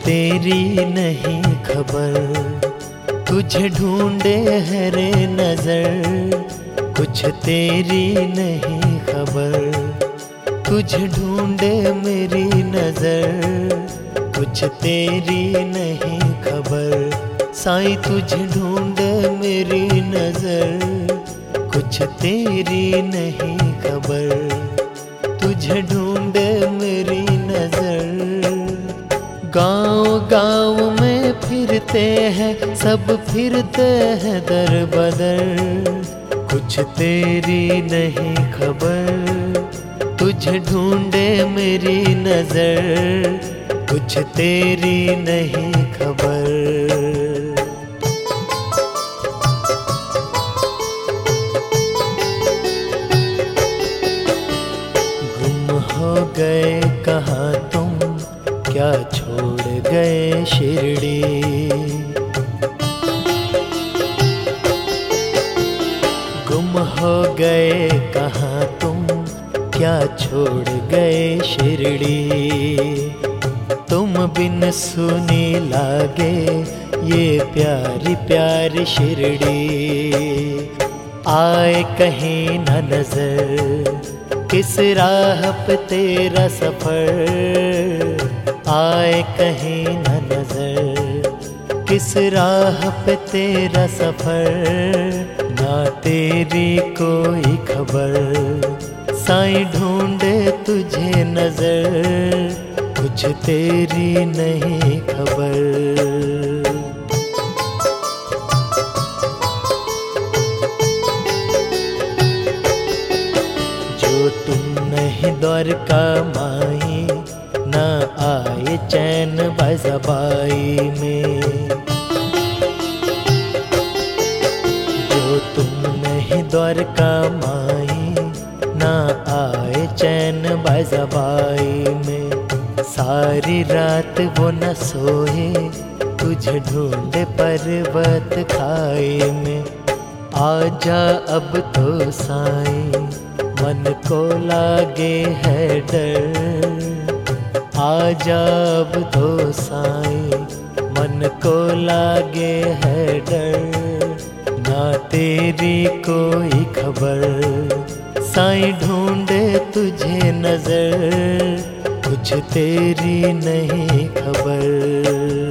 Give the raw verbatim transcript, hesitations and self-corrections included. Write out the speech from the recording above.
तेरी नहीं खबर, तुझे ढूंढे है रे नजर। कुछ तेरी नहीं खबर, तुझे ढूंढे मेरी नजर। कुछ तेरी नहीं खबर, साईं तुझे ढूंढे मेरी नजर। कुछ तेरी नहीं खबर, तुझे ढूंढे मेरी नजर। गांव गांव में फिरते हैं सब, फिरते हैं दर बदर। कुछ तेरी नहीं खबर, तुझे ढूंढे मेरी नजर। कुछ तेरी नहीं खबर। गुम हो गए कहाँ तुम, क्या छोड़ गए शिरडी। गुम हो गए कहाँ तुम, क्या छोड़ गए शिरडी। तुम बिन सुनी लागे ये प्यारी प्यारी शिरडी। आए कहीं न नजर, किस राह पे तेरा सफर। आए कहीं न नजर, किस राह पे तेरा सफर। ना तेरी कोई खबर, साईं ढूंढे तुझे नजर। कुछ तेरी नहीं खबर। जो तुम नहीं द्वारका माई, ना आए चैन बज़बाई में। जो तुम नहीं द्वारका माई, ना आए चैन बज़बाई में। सारी रात वो न सोए, तुझे ढूंढे पर्वत खाई में। आजा अब तो साईं, मन को लागे है डर। आजा अब तो साईं, मन को लागे है डर। ना तेरी कोई खबर, साईं ढूंढे तुझे नजर। कुछ तेरी नहीं खबर।